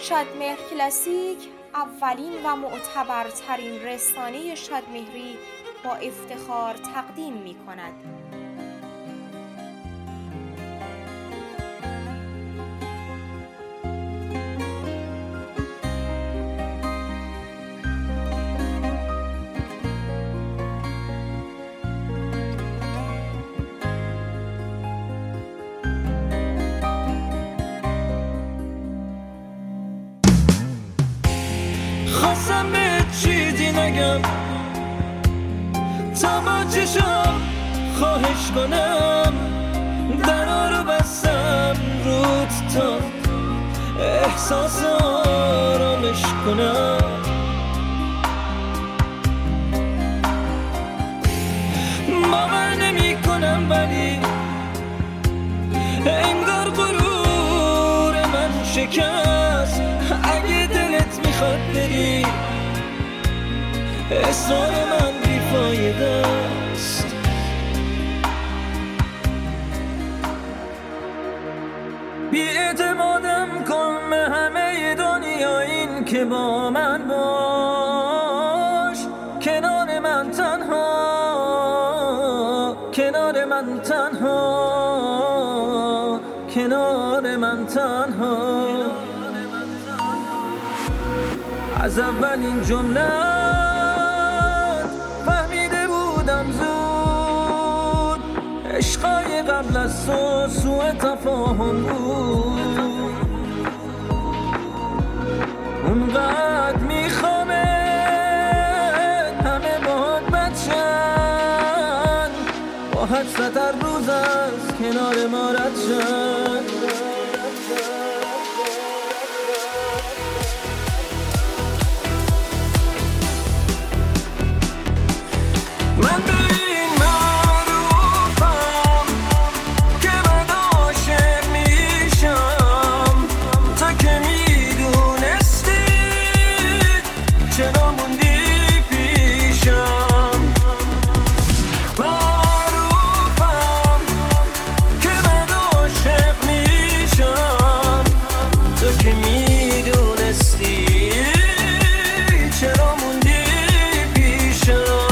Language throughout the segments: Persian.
شادمهر کلاسیک اولین و معتبرترین رسانه شادمهری با افتخار تقدیم می کند. خواستم به چیزی نگم تا با چشم خواهش کنم، درا رو بستم روت تا احساس آرامش کنم. باور نمی کنم ولی انگار غرور من شکست. اگه دلت میخواد بری اصرار من بیفایده است. بی‌اعتمادم کن به همه دنیا، این که با من باش، کنار من تنها، کنار من تنها، کنار من تنها. از اولین جمله فهمیده بودم زود، عشقای قبل از تو سوء تفاهم بود. اونقدر میخوامه همه باهات بچن، با حسرت هر روز از کنار ما رد شن. من به این معروفم که من عاشق میشم، تا که میدونستی چرا موندی پیشم. معروفم که من عاشق میشم، تا که میدونستی چرا موندی پیشم.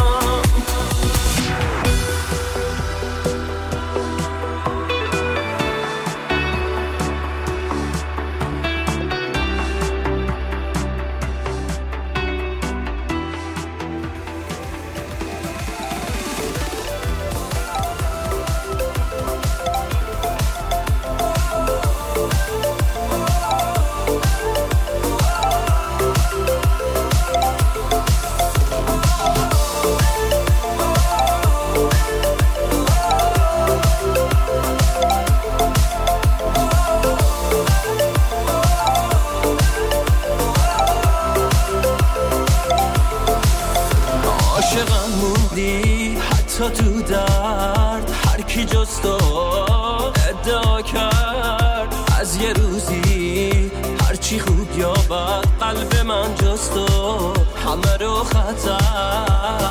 عاشقم موندی حتی تو درد، هر کی جز تو ادعا کرد از یه روزی هرچی خوب یا بد قلب من جز تو همه رو خطر.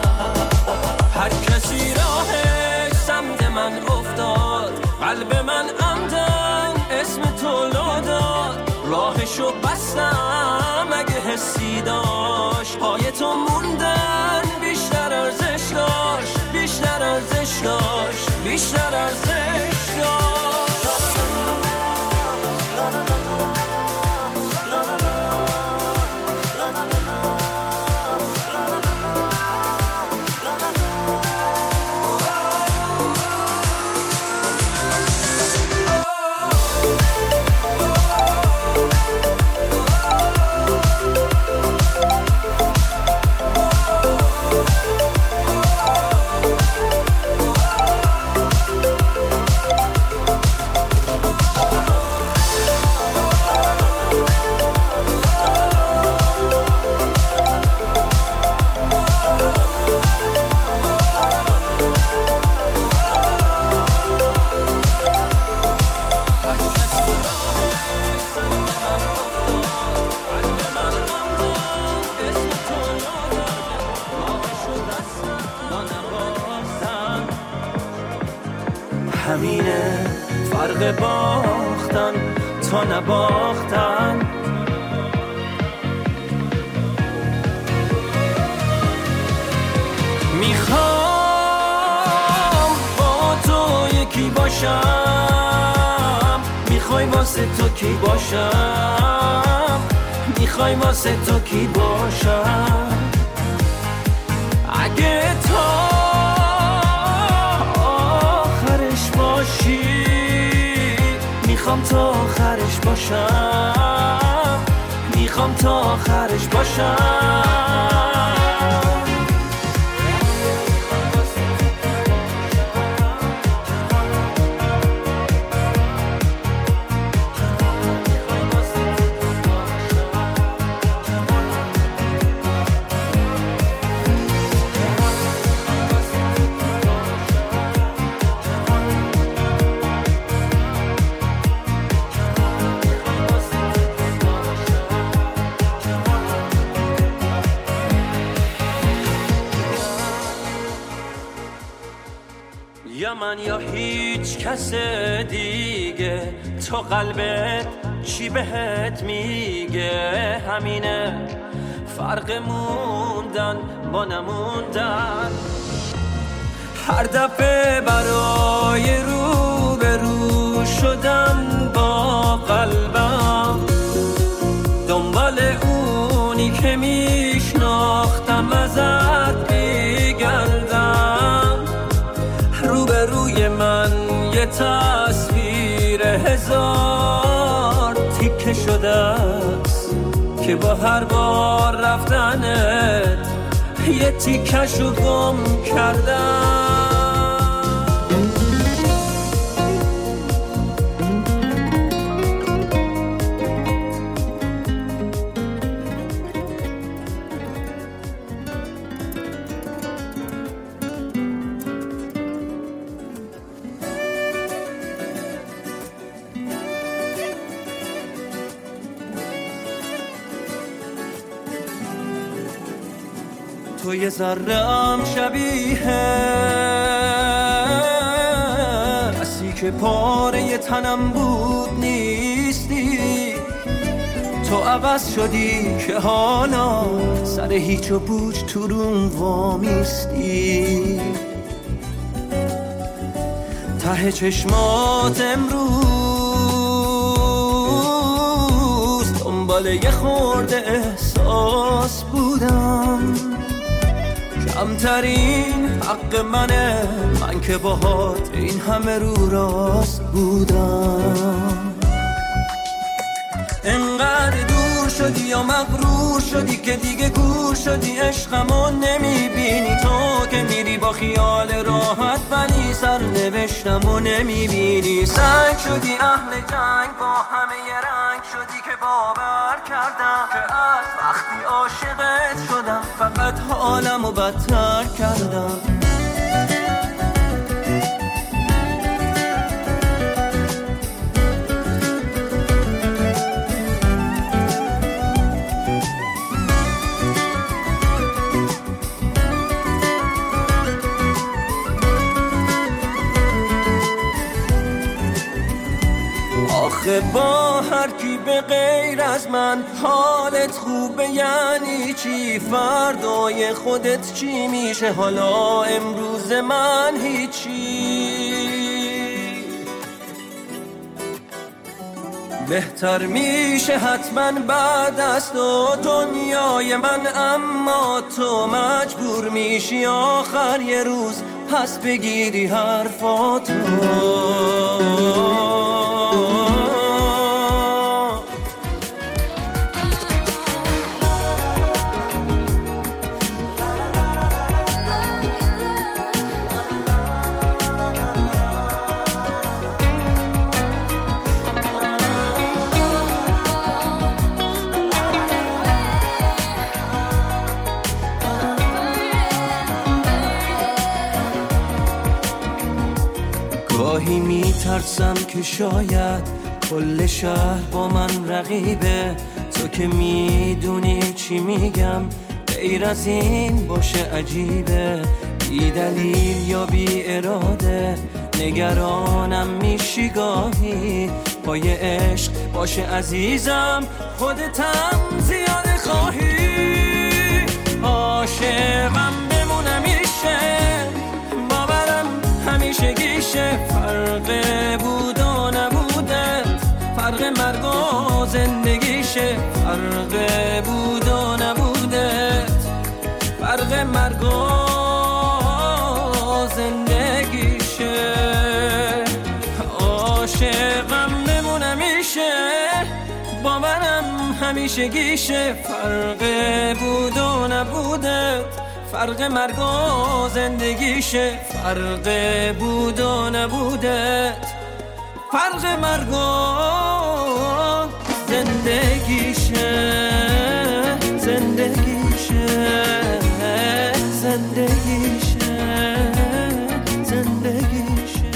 هر کسی راهش سمت من افتاد، قلب من عمدن اسم تو لو داد. راهشو بستم اگه حسی داشت، پای تو موندن بیشتر ارزش داشت، بیشتر ارزش داشت، بیشتر ارزش داشت. همینه فرق باختن تا نباختن. باشم، میخوای واسه تو کی باشم، میخوای واسه تو کی باشم. اگه تا آخرش باشی میخوام تا آخرش باشم، میخوام تا آخرش باشم. یا من یا هیچ کس دیگه، تو قلبت چی بهت میگه؟ همینه فرق موندن با نموندن. هر دفعه برای روبرو شدن با قلبم، دنبال اونی که میشناختم ازت میگردم. روبروی من یه تصویر هزار تیکه شده است که با هر بار رفتنت یه تیکشو گم کردم. تو یه ذره‌ام شبیه کسی که پاره تنم بود نیستی. تو عوض شدی که حالا سر هیچ و پوچ تو روم وامیستی. ته چشمات امروز دنبال یه خورده احساس بودم. کمترین حق منه، من که باهات این همه رو راست بودم. انقدر دور شدی یا مغرور شدی که دیگه گور شدی، عشقمو نمیبینی. تو که میری با خیال راحت ولی سرنوشتمو نمیبینی. سنگ شدی اهل جنگ، با همه یه رنگ شدی که باور کردم که از وقتی عاشقت شدم فقط حالمو بدتر کردم. آخه با هر کی به غیر از من حالت خوبه یعنی چی؟ فردای خودت چی میشه؟ حالا امروز من هیچی. بهتر میشه حتما بعد از تو دنیای من، اما تو مجبور میشی آخر یه روز پس بگیری حرفاتو. گاهی میترسم که شاید کل شهر با من رقیبه. تو که میدونی چی میگم، غیر از این باشه عجیبه. بی دلیل یا بی اراده نگرانم میشی گاهی. پای عشق باشه عزیزم، خودتم زیاده خواهی. عاشقم بمونم میشه، باورم همیشه گیشه. فرق زندگیشه، فرق بود و نبودت، فرق مرگ و زندگیشه. عاشقم بمونم میشه، باورم همیشه گیشه، فرق بود و نبودت، فرق مرگ و زندگیشه، فرق بود و نبودت، فرق مرگ و زندگیشه، زندگیشه، زندگیشه، زندگیشه.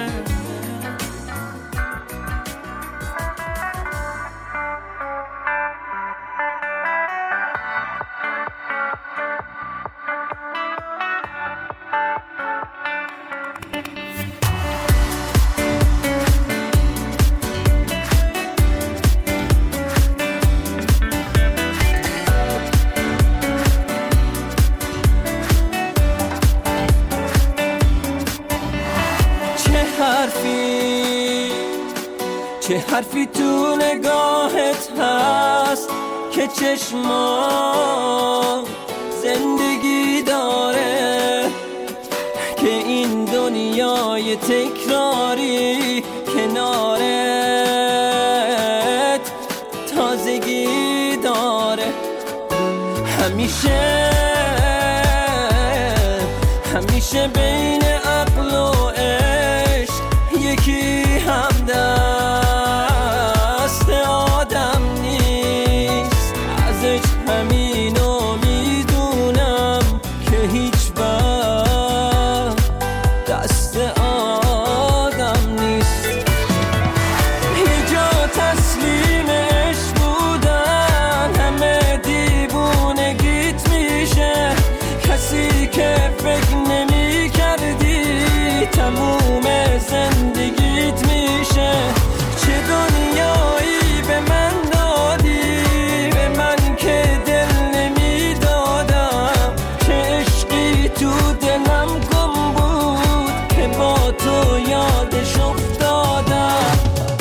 چه حرفی تو نگاهت هست که چشما زندگی داره، که این دنیای تکراری کنارت تازگی داره. همیشه بین عقل و عشق یکی همدست آدم نیست، ازش همینو میدونم که هیچ وقت دست آدم نیست. یه جا تسلیم عشق بودن همه دیوونگیت میشه، کسی که فکر نمی کردی تموم زندگیت میشه. چه دنیایی به من دادی، به من که دل نمی دادم، چه عشقی تو دلم گم بود که با تو یادش افتادم.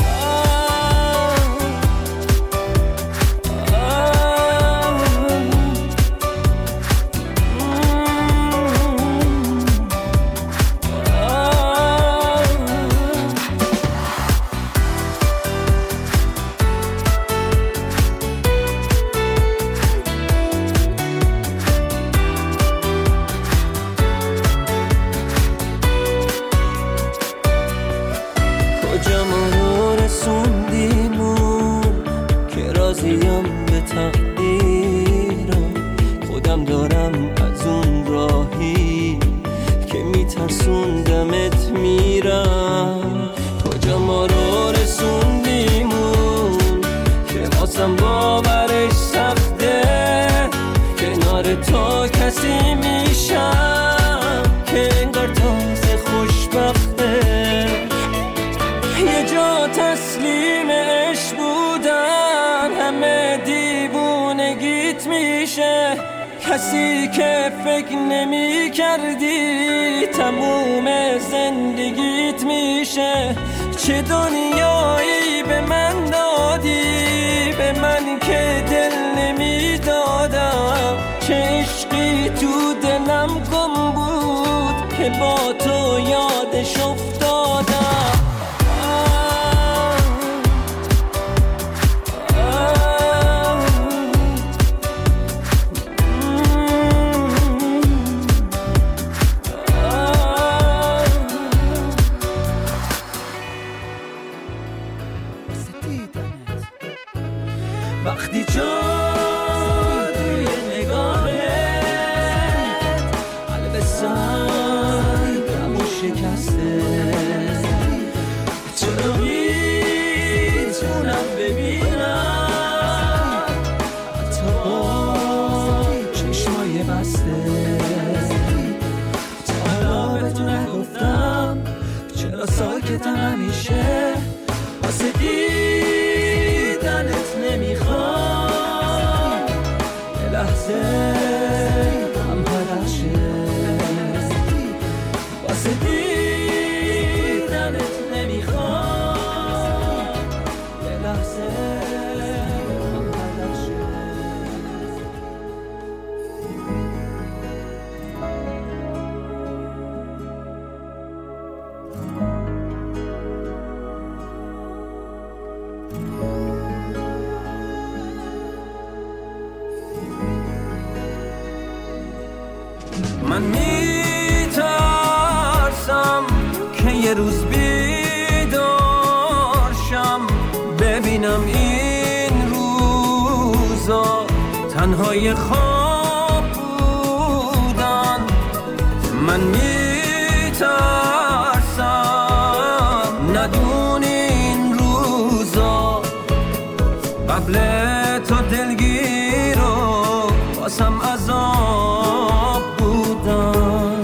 کجا ما رو رسوندیمون که راضیم به تقدیرم، خودم دارم از اون راهی که میترسوندمت میرم. کجا ما رو رسوندیمون که واسم باورش سخته، کنار تو کسی میشم که انگار تازه خوشبخته. یه جا تسلیم عشق بودن همه دیوونگیت میشه، کسی که فکر نمی کردی تموم زندگیت میشه. چه دنیایی به من دادی، به من که دل نمی دادم، چه عشقی تو دلم گم بود که با تو یادش افتادم. وقتی جادوی نگاهت قلب سنگمو شکسته، من میترسم که یه روز بیدار شم ببینم این روزا تنهای خواب بودن. من میترسم ندونی این روزا قبل تو دلگیر و واسم عذاب بودن.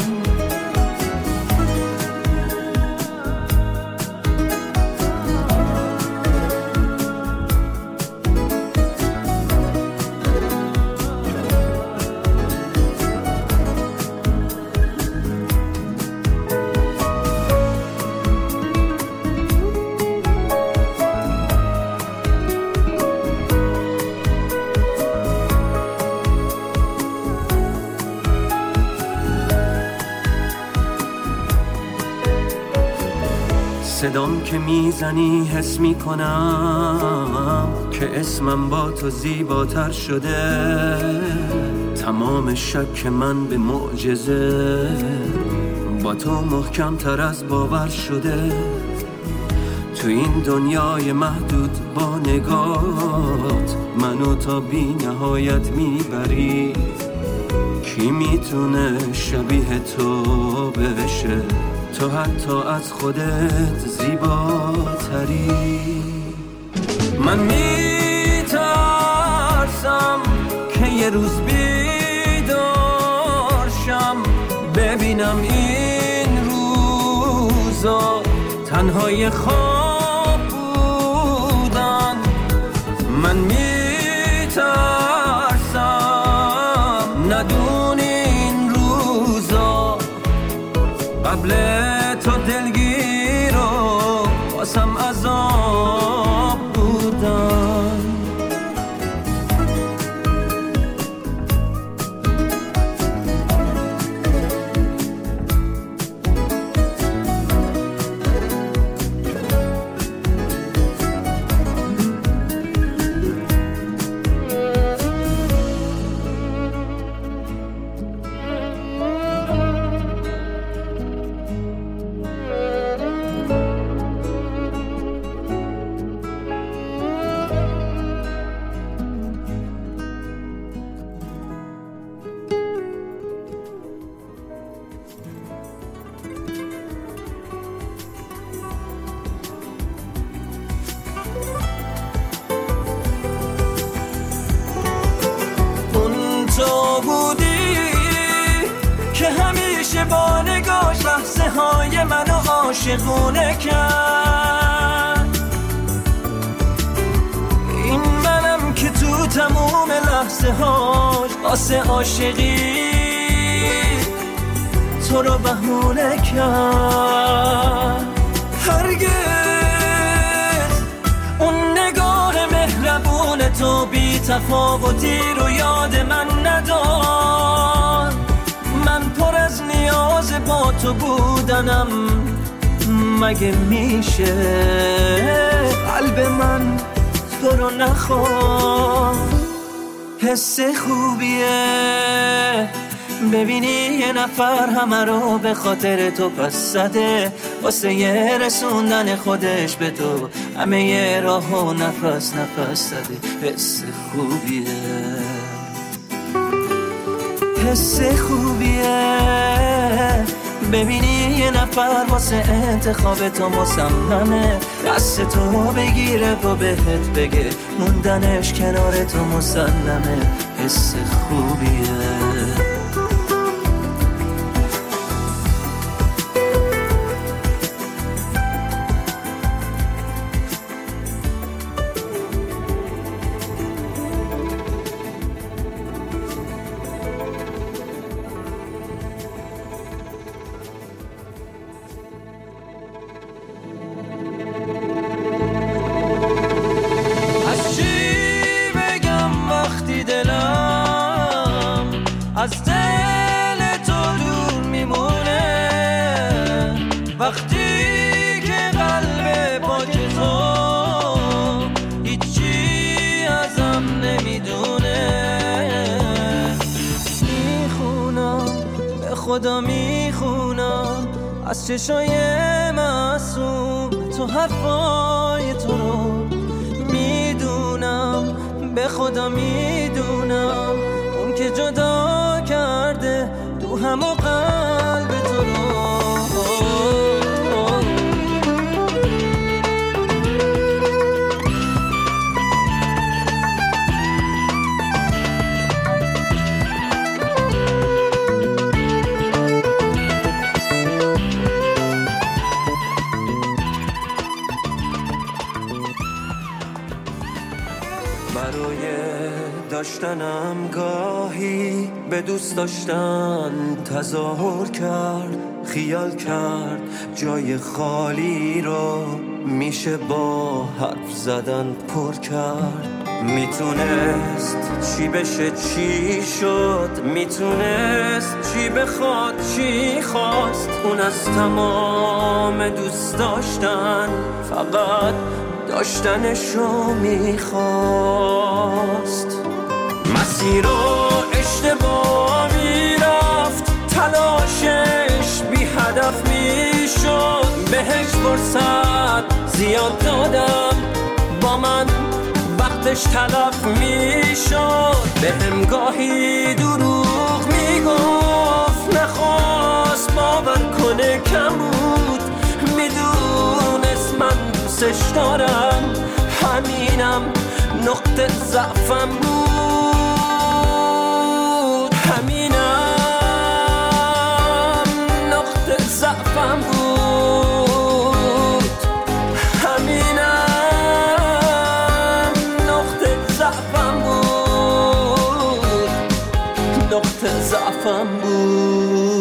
صدام که میزنی حس میکنم که اسمم با تو زیباتر شده. تمام شک من به معجزه با تو محکم تر از باور شده. تو این دنیای محدود با نگاهت منو تا بی نهایت میبری. کی میتونه شبیه تو بشه؟ تو حتی از خودت زیباتری. من میترسم که یه روز بیدار شم ببینم این روزا تنهای خواب بودن. من میترسم ندونی این روزا قبل تو دلگیر و واسم عذاب بودن. تو بودی که همیشه با نگاش لحظه های منو عاشقونه کرد. این منم که تو تموم لحظه هاش واسه عاشقی تو رو بهونه کرد. هرگز اون نگاه مهربون تو بی تفاوتی رو یاد من ندار. من پر از نیاز با تو بودنم، مگه میشه قلب من تو رو نخواد؟ حس خوبیه ببینی یه نفر همه رو به خاطر تو پس زده، واسه یه رسوندن خودش به تو همه یه راه و نفس نفس زده. حس خوبیه، حس خوبیه ببینی یه نفر واسه انتخاب تو مصممه، دست تو بگیره و بهت بگه موندنش کنار تو مسلمه. حس خوبیه. خدا میخونم از چشای معصوم تو حرفای تو رو میدونم، به خدا میدونم اون که جدا کرده روحم و قلب تو رو. داشتنم گاهی به دوست داشتن تظاهر کرد، خیال کرد جای خالی رو میشه با حرف زدن پر کرد. میتونست چی بشه چی شد، میتونست چی بخواد چی خواست، اون از تمام دوست داشتن فقط داشتنشو میخواست. مسیر رو اشتباه میرفت، تلاشش بی هدف میشد، بهش فرصت زیاد دادم با من وقتش تلف میشد. بهم گاهی دروغ میگفت، نخواست باور کنه کم بود، میدونست من دوستش دارم، همینم نقطه ضعفم بود، همینم نقطه ضعفم بود، همینم نقطه ضعفم بود، نقطه ضعفم بود.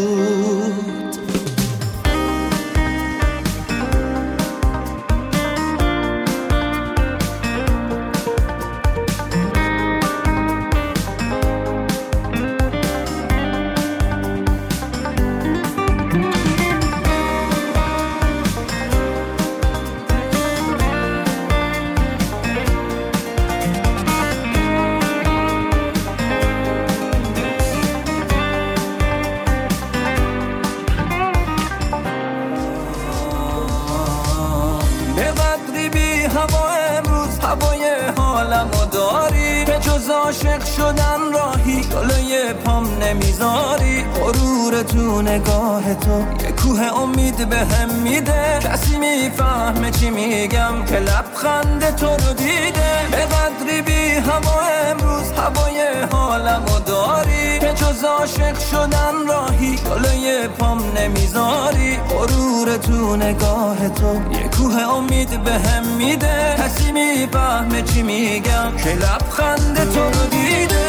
عاشق شدن راهی جلوی پام نمیذاری، غرور تو نگاه تو یه کوه امید بهم میده، کسی میفهمه چی میگم که لبخند تو رو دیده. به قدری بی هوا امروز هوای حالمو داری، که جز عاشق شدن راهی جلوی پام نمیذاری، غرور تو نگاه تو یه کوه امید بهم میده، کسی میفهمه چی میگم که لبخند تو رو دیده.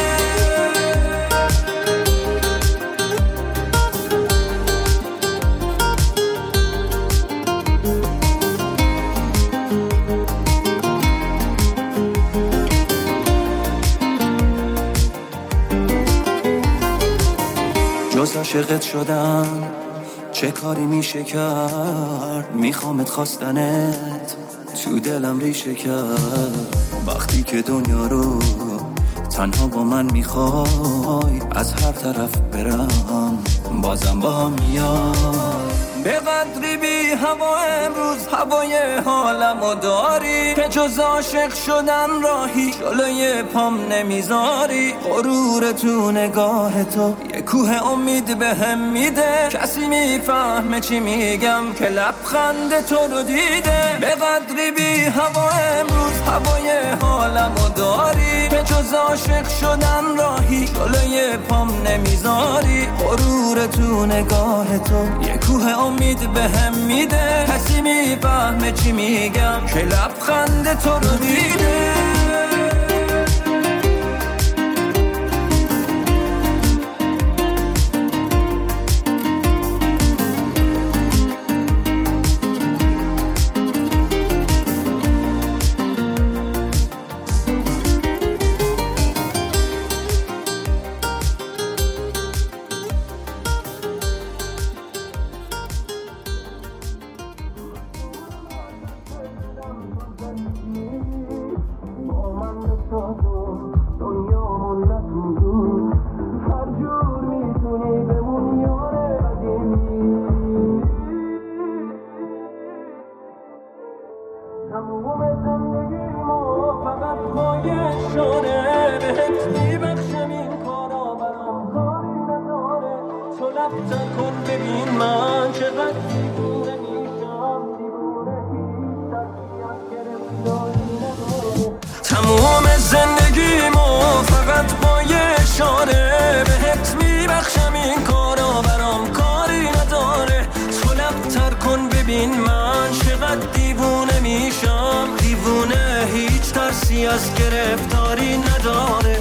جز عاشقت شدن چه کاری میشه کرد، میخوامت خواستنت تو دلم ریشه کرد، وقتی که دنیا رو تنها با من میخوای از هر طرف برم بازم با هم میای. به قدری بی هوا امروز هوای حالمو داری، که جز عاشق شدن راهی جلوی پام نمیذاری، غرور تو نگاه تو یه کوه امید بهم میده، کسی میفهمه چی میگم که لبخند تو رو دیده. به قدری بی هوا امروز هوای حالمو داری، که جز عاشق شدن راهی جلوی پام نمیذاری، غرور تو نگاه تو یه کوه امید بهم میده، کسی میفهمه چی میگم که لبخند تو رو دیده. کن ببین من چقدر دیوونه میشم. تمام زندگیمو فقط با یه اشاره بهت میبخشم، این کارا برام کاری نداره. تو لب‌تر کن ببین من چقدر دیوونه میشم. دیوونه هیچ ترسی از گرفتاری نداره.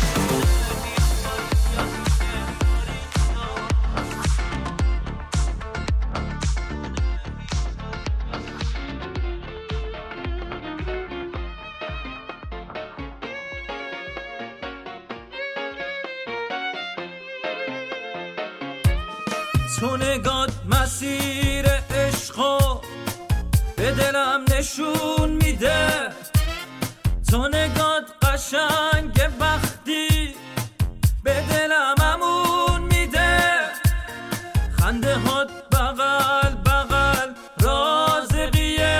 تو نگات مسیر عشقو به دلم نشون میده. تو نگات قشنگ وقتی به دلم امون میده. خنده هات بغل بغل رازقیه.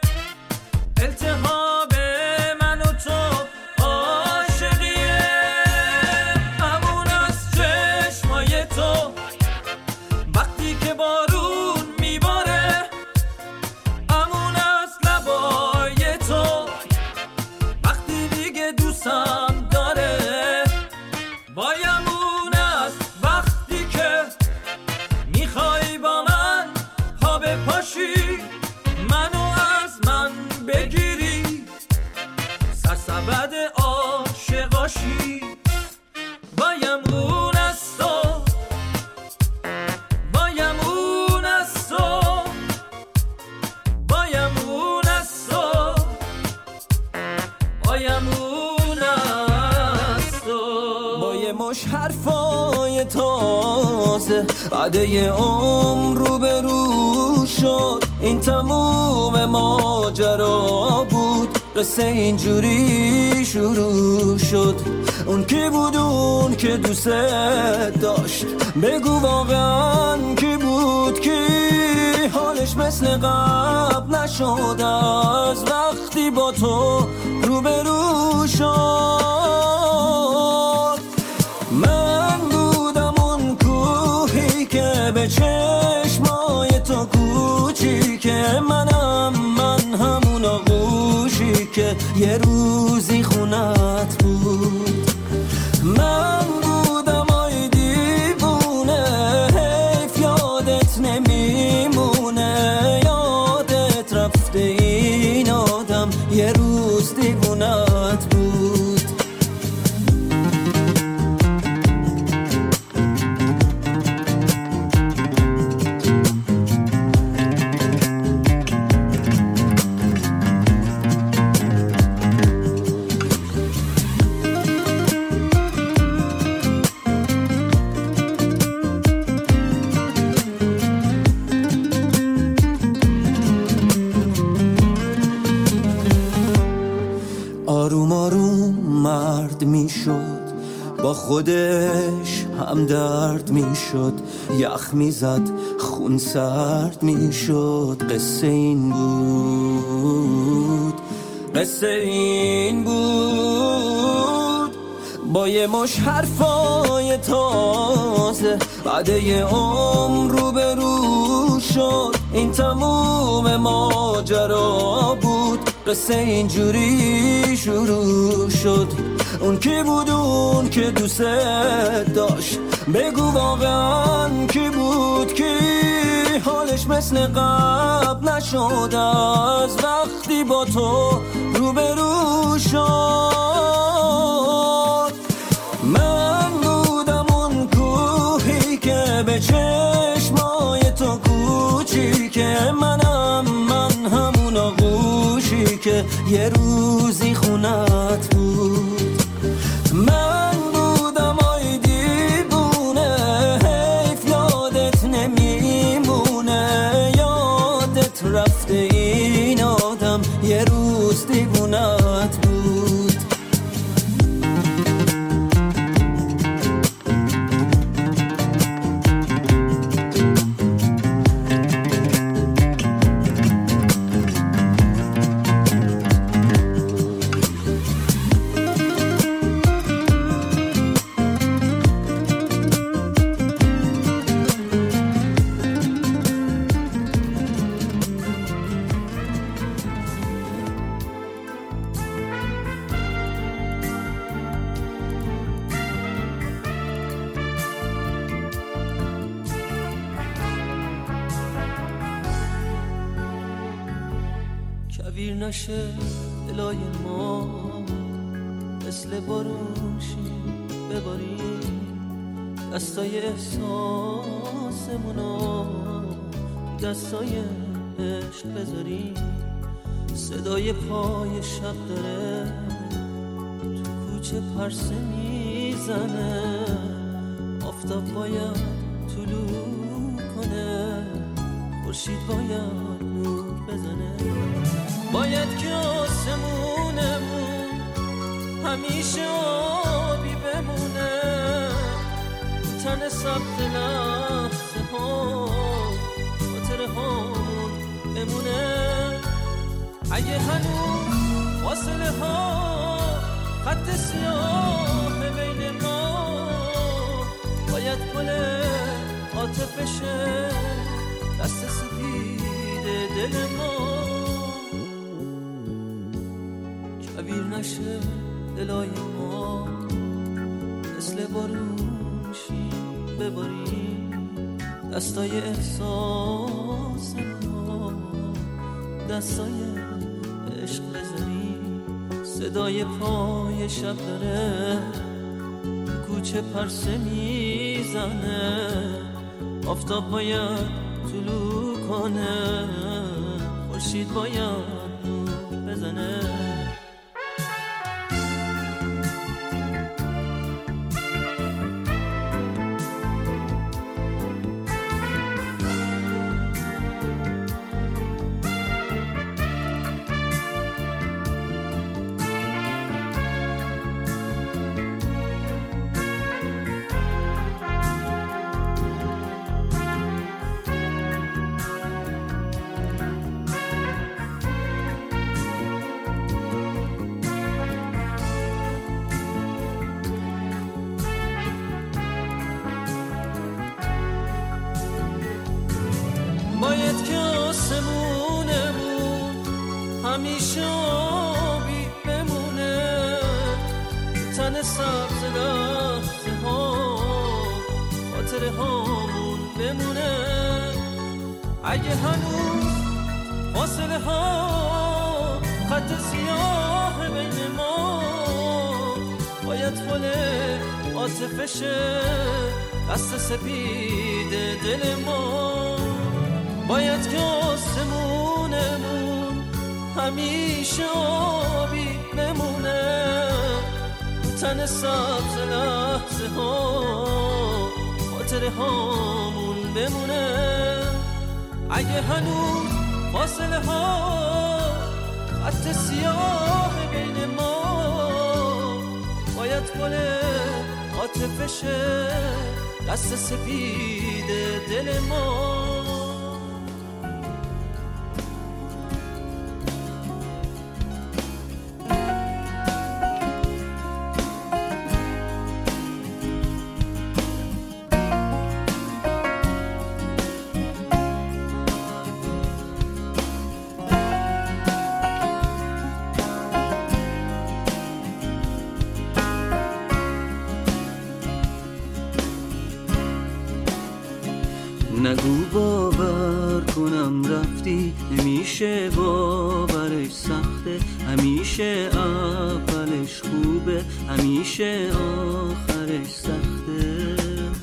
التهاب من و تو عاشقیه. امون از چشمای تو وقتی که بارون میباره. امون از لبای تو وقتی دیگه دوستم داره. وایمون از وقتی که میخوای با من پا بپاشی، منو از من بگیری، سرسبد عاشقاشی. وایمون از تو، وایمون از تو، وایمون از تو، وایمون از تو. با یه مش حرفای تازه بعد یه عمر رو به رو شد. این تموم ماجرا بود، قصه اینجوری شروع شد. اون کی بود اون که دوست داشت؟ بگو واقعا کی بود؟ کی حالش مثل قبل نشد از وقتی با تو روبرو شد؟ من بودم اون کوهی که به چشمای تو کوچیکه. منم من همون آغوشی که یه روزی خونت بود. من بودم آی دیوونه، حیف یادت نمیمونه. یادت رفته این آدم یه روز دیوونت بود. آروم آروم مرد میشد، با خودش هم درد میشد. یخ میزد خون سرد میشد. قصه این بود، قصه این بود. با یه مش حرفای تازه بعد یه عمر رو به رو شد. این تموم ماجرا بود، قصه اینجوری شروع شد. اون کی بود اون که دوست داشت؟ بگو واقعا کی بود؟ کی حالش مثل قبل نشد از وقتی با تو روبرو شد؟ من بودم اون کوهی که به چشمای تو کوچیکه. منم من همون آغوشی که یه روزی خونت بود. من بودم آی دیوونه، حیف یادت نمیمونه. یادت رفته این آدم یه روز دیوونت بود. کبیر نشه دلای ما، مثل بارون شیم بباریم دستای احساسمونو، دستای عشق بذاریم. صدای پای شب داره تو کوچه پرسه میزنه، آفتاب باید طلوع کنه، خورشید باید نور بزنه. باید که آسمونمون همیشه آبی بمونه، تن سبز لحظه ها خاطره هامون بمونه. اگه هنوز فاصله ها خط سیاه بین ما، باید گل عاطفشه دست سپید دل ما. کبیر نشه دلای ما، مثل بارون شیم بباریم دستای احساس ما، دستای عشق بذاریم. صدای پای شب داره کوچه پرسه میزنه، آفتاب باید طلوع کنه، خورشید باید نور بزنه. باید که آسمونمون همیشه آبی بمونه، تن سبز لحظه ها خاطره هامون بمونه. اگه هنوز فاصله ها خط سیاه بین ما، باید فل عاطفشه دست سپید دل ما. باید که آسمونمون همیشه آبی بمونه، تن سبز لحظه ها خاطره هامون بمونه. اگه هنوز فاصله ها خط سیاه بین ما، باید گل عاطفشه دست سپید دل ما. نگو باور کنم رفتی، نمیشه باورش سخته، همیشه اولش خوبه، همیشه آخرش سخته.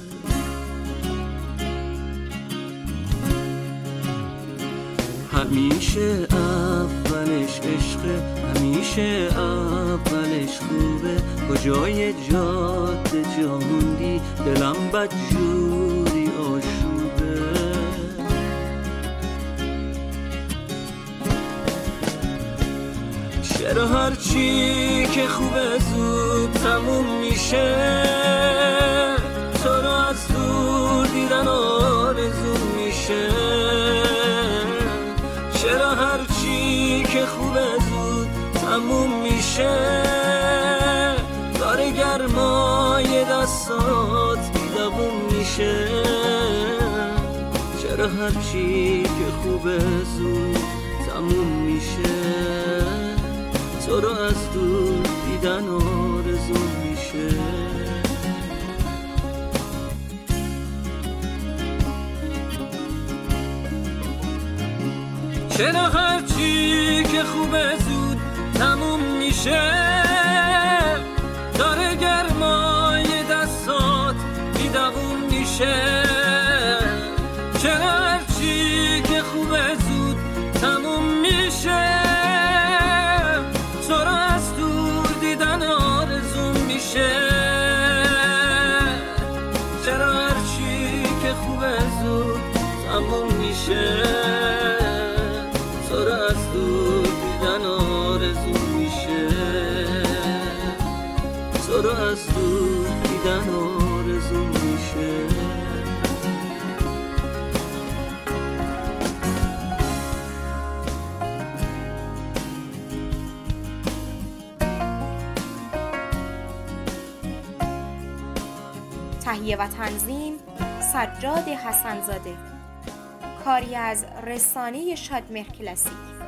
همیشه اولش عشقه، همیشه اولش خوبه، کجای جاده جا موندی، دلم بدجوری آشوبه. چرا هرچی که خوبه زود تموم میشه، تو رو از دور دیدن آرزو میشه. چرا هرچی که خوبه زود تموم میشه، داره گرمای دستات بیدبون میشه. چرا هرچی که خوبه زود تموم میشه، تو رو از دور دیدن آرزو میشه. چرا هرچی که خوبه زود تموم میشه، داره گرمای دستات بیدووم میشه. چرا هرچی که خوبه زود تموم میشه، تو رو از دور دیدن آرزوم میشه. چرا هرچی که خوبه زود تموم میشه، تو رو از دور دیدن آرزوم میشه. تو رو از دور دیدن آرزوم میشه. تهیه و تنظیم سجاد حسن‌زاده. کاری از رسانه شادمهر کلاسیک.